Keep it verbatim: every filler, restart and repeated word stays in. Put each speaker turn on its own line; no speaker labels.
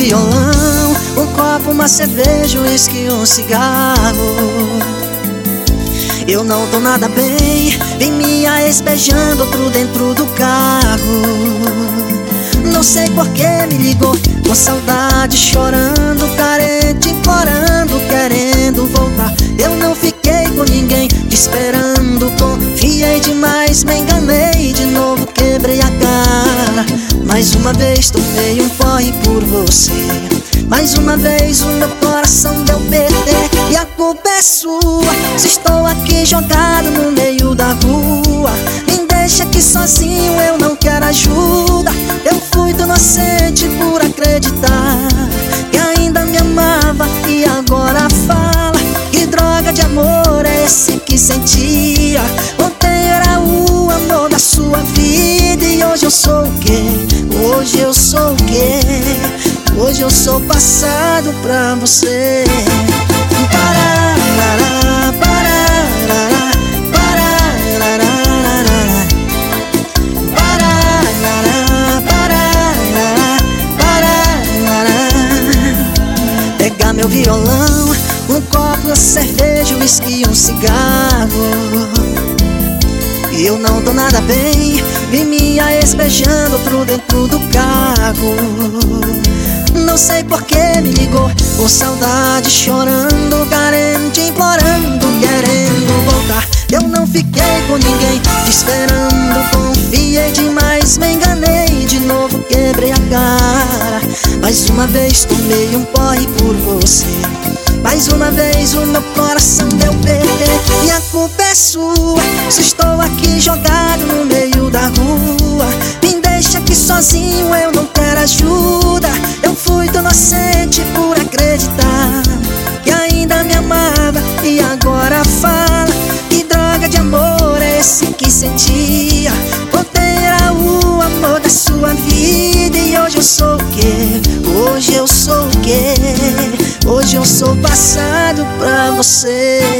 violão, um copo, uma cerveja, um uísque, um cigarro. Eu não tô nada bem, vi minha ex beijando outro dentro do carro. Não sei por que me ligou, com saudade, chorando, carente, implorando, querendo voltar. Eu não fiquei com ninguém, te esperando, confiei demais, me enganei de novo, quebrei a cara. Mais uma vez tomei um porre por você, mais uma vez o meu coração deu P T. E a culpa é sua, se estou aqui jogado no meio da rua. Me deixa aqui sozinho, eu não quero ajuda. Eu fui tão inocente por acreditar que ainda me amava e agora fala. Que droga de amor é esse que sentia? Ontem era o amor da sua vida e hoje eu sou o quê? Hoje eu sou o quê? Hoje eu sou passado pra você. Parará, parará, parará, parará, parará, parará. Pegar meu violão, um copo, uma cerveja, um uísque e um cigarro. Eu não tô nada bem, vi minha ex beijando outro dentro do carro. Não sei por que me ligou, com saudade, chorando, carente, implorando, querendo voltar. Eu não fiquei com ninguém, te esperando, confiei demais, me enganei de novo, quebrei a cara. Mais uma vez tomei um porre por você, mais uma vez o meu coração deu P T. E a culpa é sua, se estou aqui jogado no meio da rua. Me deixa aqui sozinho, eu não quero ajuda. Eu fui tão inocente por acreditar que ainda me amava e agora fala. Que droga de amor é esse que sentia? Ontem era o amor da sua vida e hoje eu sou o quê? Hoje eu sou o quê? Hoje eu sou passado pra você.